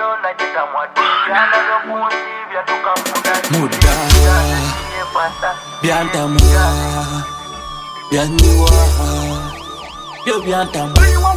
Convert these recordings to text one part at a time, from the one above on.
Muda Biantamu Bianiwa Yo biantamu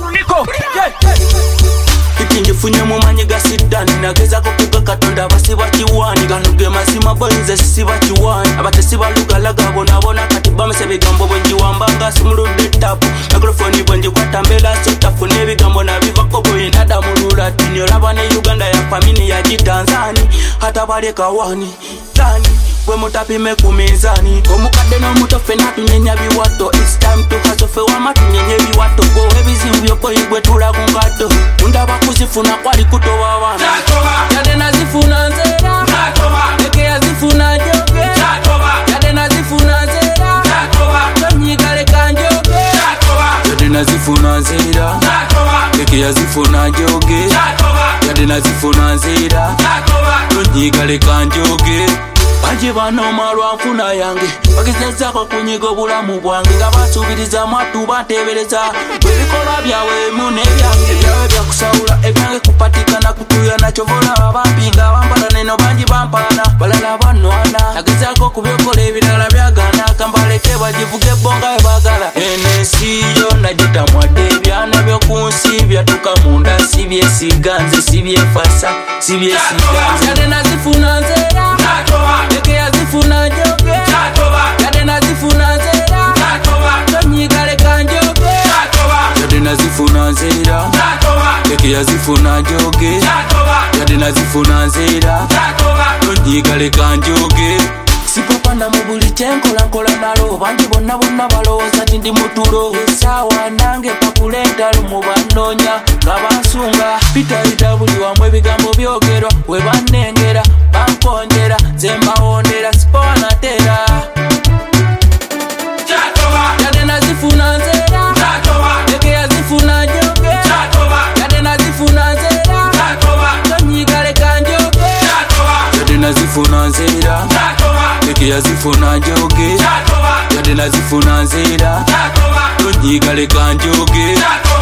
Ikinjifunye mumanyi gasidani nageza kukuga katonda basiba kiwani ganuge mazima boyinze sisiba kiwani abatesiba lugalaga bonabona kati bamese bigambo bwenji wambanga simuludde tapu mikrofoni bwenji kwatambela sotafune ebigambo nabivako boyinada mulula tini olaba ne Uganda ya famini ya Tanzania hata bale kawani tani we mutapime ku mizani omukadde n'omutofe natunyenya biwato it's time to hustle fe wama tunyenye biwato go ebizibu byokoyigwe tula ku ngato undaba kuzifuna kwali kutowa wana yade nazifuna nzera eke yazifuna joge yade nazifuna nzera tonyigale kanjoge yade nazifuna nzera eke yazifuna joge yade nazifuna nzera tonyigale kanjoge Baje bano malwa nfuna yange bagezezako kunyiga obulamu bwange nga basubiriza mwatu batebereza ebikola byawe mu n'ebyange byawe byakusawula ebyange kupatikana kutuya nachovola abampinga bambala neno bangi bampana balala banwana nagezako kubyokola ebirala byagana kambaleke bagivuge bonga ebagala enesi yona gitamwadde ebyana byokunsi byatuka munda sibyesiganze sibyefasa sibyesiganze yade nazifuna nzera eke yazifuna joge yade nazifuna nzera tonyigale kanjoge yade nazifuna nzera eke yazifuna joge yade nazifuna nzera tonyigale kanjoge sipopanda mu buli kyenkola nalo bangi bonna balowooza nti ndi mutulo esaawa nange pakulenta lumu bannoonya nga bansunga bitayita buli wamu ebigambo byogerwa we bannengera bankonjera nze mbawondera sipowanatera yade nazifuna nzera eke yazifuna joge yade nazifuna nzera tonyigale kanjoge yade nazifuna nzera eke yazifuna joge yade nazifuna nzera tonyigale kanjoge